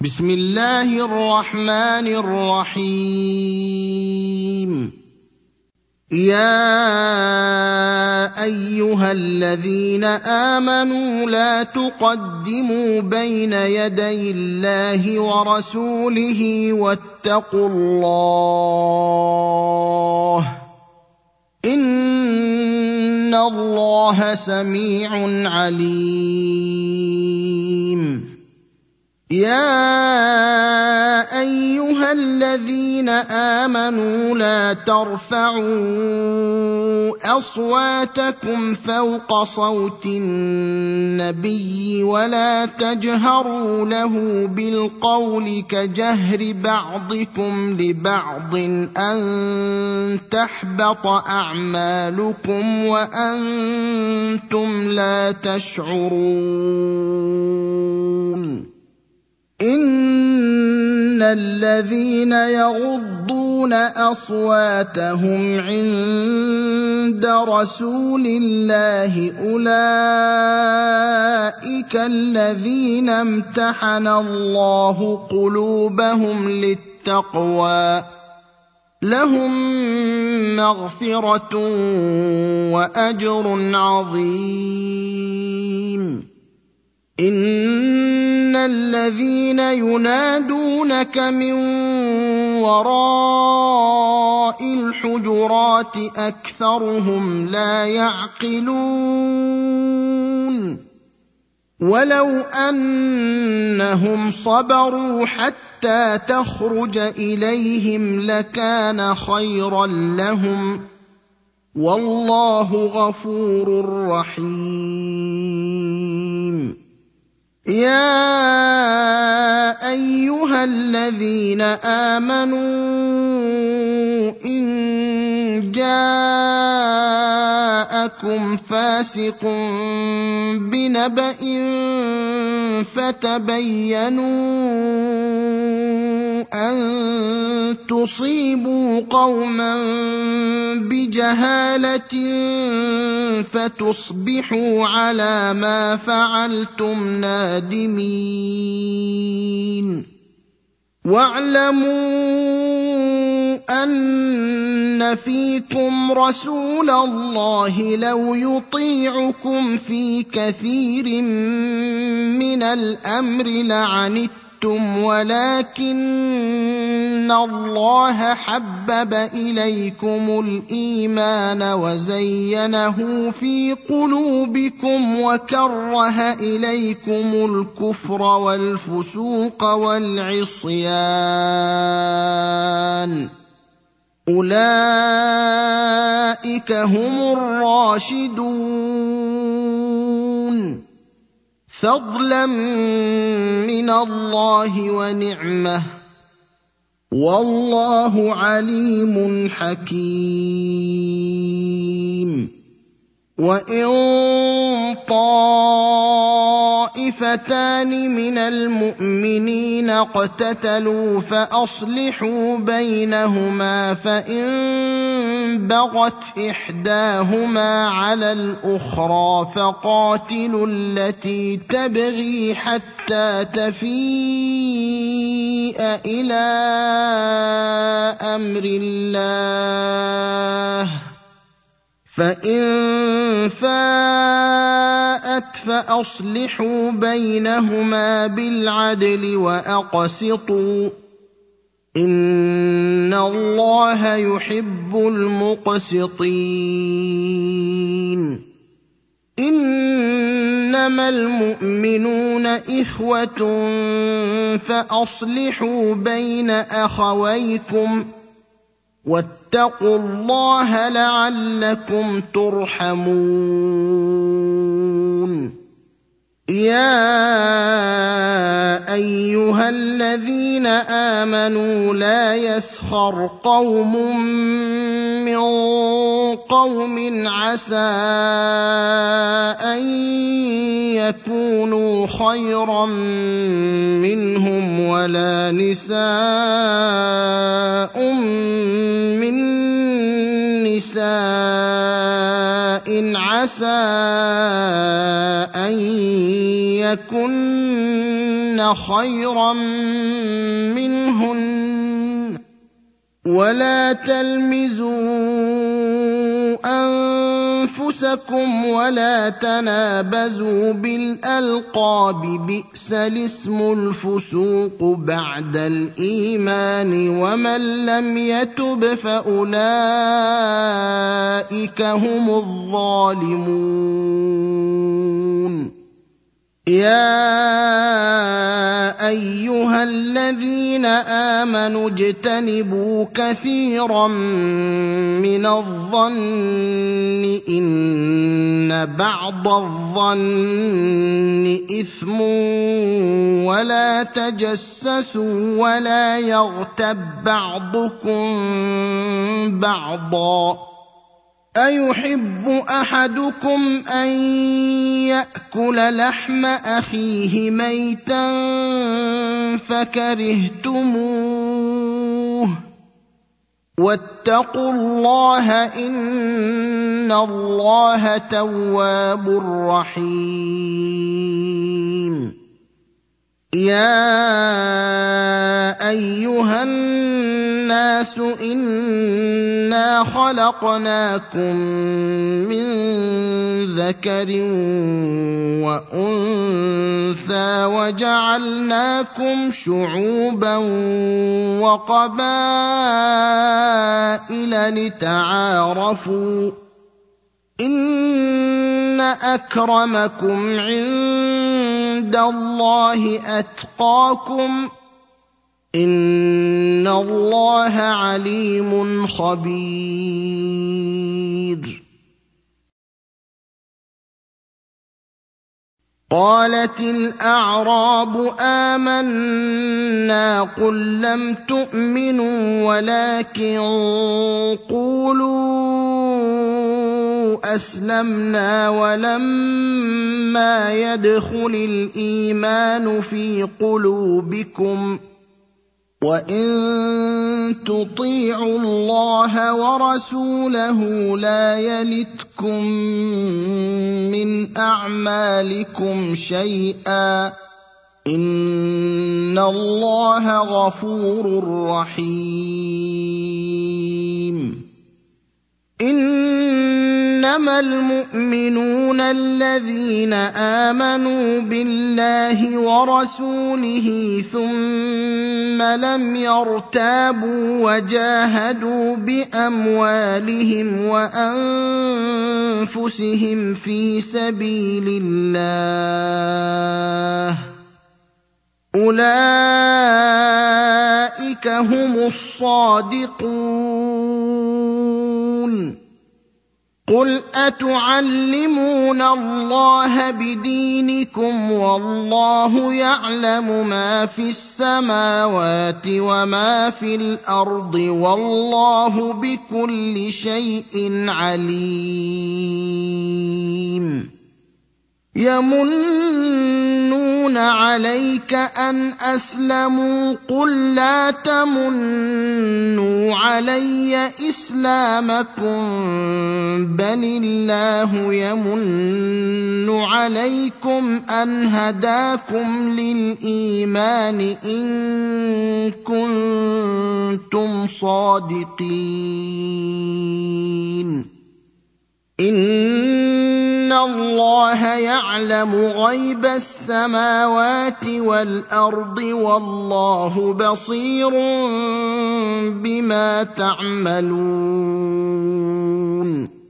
بسم الله الرحمن الرحيم. يا ايها الذين امنوا لا تقدموا بين يدي الله ورسوله واتقوا الله ان الله سميع عليم. يا ايها الذين امنوا لا ترفعوا اصواتكم فوق صوت النبي ولا تجهروا له بالقول كجهر بعضكم لبعض ان تحبط اعمالكم وانتم لا تشعرون. ان الذين يغضون اصواتهم عند رسول الله اولئك الذين امتحن الله قلوبهم للتقوى لهم مغفرة واجر عظيم. ان الذين ينادونك من وراء الحجرات اكثرهم لا يعقلون. ولو انهم صبروا حتى تخرج اليهم لكان خيرا لهم والله غفور رحيم. يا ايها الذين امنوا ان جاءكم فاسق بنبأ فتبينوا ان تصيبوا قوما بجهالة فتصبحوا على ما فعلتم نادمين. واعلموا ان فيكم رسول الله لو يطيعكم في كثير من الامر لعنتم ولكن الله حبب اليكم الايمان وزينه في قلوبكم وكره اليكم الكفر والفسوق والعصيان اولئك هم الراشدون فضلا من الله ونعمه والله عليم حكيم. وان طائفتان من المؤمنين اقتتلوا فاصلحوا بينهما فان بغت احداهما على الاخرى فقاتلوا التي تبغي حتى تفيء الى امر الله فان فاءت فاصلحوا بينهما بالعدل واقسطوا ان الله يحب المقسطين. انما المؤمنون اخوة فاصلحوا بين اخويكم واتقوا الله لعلكم ترحمون. يا ايها الذين امنوا لا يسخر قوم من قوم عسى ان يكونوا خيرا منهم ولا نساء من نساء عسى ان يكن خيرا منهن ولا تلمزوا أنفسكم ولا تنابزوا بالألقاب بئس الاسم الفسوق بعد الإيمان ومن لم يتب فأولئك هم الظالمون يا أيها الذين آمنوا اجتنبوا كثيرا من الظن إن بعض الظن إثم ولا تجسسوا ولا يغتب بعضكم بعضا أيحب أحدكم أن يأكل لحم أخيه ميتا فكرهتموه واتقوا الله إن الله تواب رحيم يا أيها الناس إنا خلقناكم من ذكر وأنثى وجعلناكم شعوبا وقبائل لتعارفوا إن أكرمكم عند الله أتقاكم إن الله عليم خبير قالت الأعراب آمنا قل لم تؤمنوا ولكن قولوا أسلمنا ولما يدخل الإيمان في قلوبكم وإن تطيعوا الله ورسوله لا يلتكم من أعمالكم شيئا إن الله غفور رحيم إنما المؤمنون الذين آمنوا بالله ورسوله ثم لم يرتابوا وجاهدوا بأموالهم وأنفسهم في سبيل الله أولئك هم الصادقون قل أتعلمون الله بدينكم والله يعلم ما في السماوات وما في الأرض والله بكل شيء عليم يمنون عليك أن أسلموا قل لا تمنوا علي إسلامكم بل الله يمن عليكم أن هداكم للإيمان إن كنتم صادقين إن الله يعلم غيب السماوات والأرض والله بصير بما تعملون